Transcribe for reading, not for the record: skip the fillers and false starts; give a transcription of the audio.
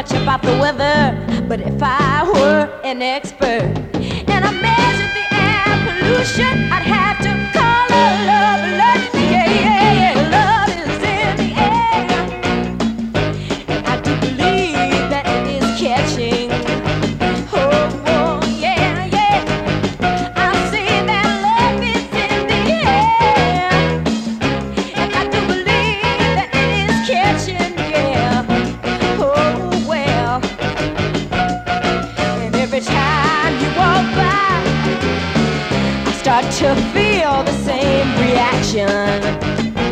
much about the weather, but if I were an expert and I measured the air pollution, I'd have to call a love alert. Yeah, yeah, yeah, love is in the air, and I do believe that it is catching. Oh, oh, yeah, yeah, I say that love is in the air, and I do believe that it is catching, yeah. Oh, well, and every time you walk by, I start to feel the same reaction.